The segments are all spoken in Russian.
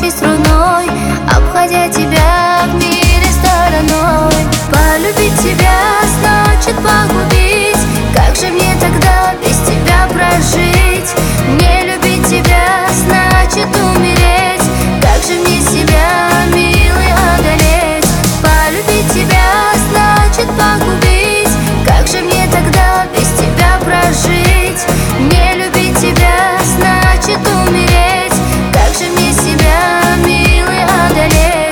пальцами струной, обходя тебя в мире стороной. Полюбить тебя значит погубить. Как же мне тогда без тебя прожить? Не любить тебя значит умереть. Как же мне себя, милый, одолеть? Полюбить тебя значит погубить. Как же мне тогда без тебя прожить? Не любить тебя значит умереть. Как же мне себя, милый, одолеть?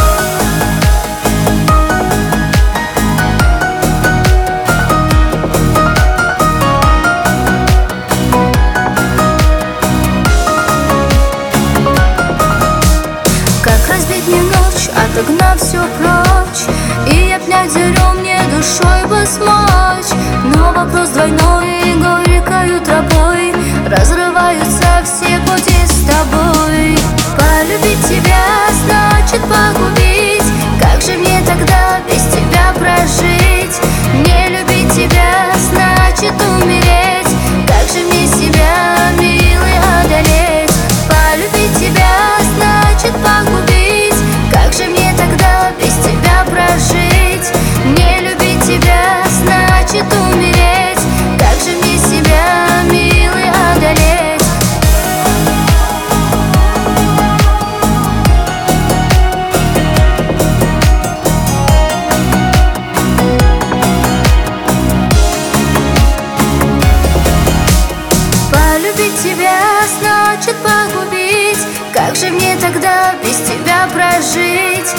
Как разбить мне ночь, отогнав все прочь, и обнять зарю мне душой бы смочь. Но вопрос двойной и горькою тропой разрываются все пути с тобой. Полюбить тебя значит погубить. Как же мне тогда без тебя прожить? Не любить тебя значит умереть. Как же мне себя, милый, одолеть? Полюбить тебя значит погубить. Как же мне тогда без тебя прожить? Не любить тебя значит умереть. Как же мне себя, милый, одолеть? Полюбить тебя значит погубить. Как же мне тогда без тебя прожить?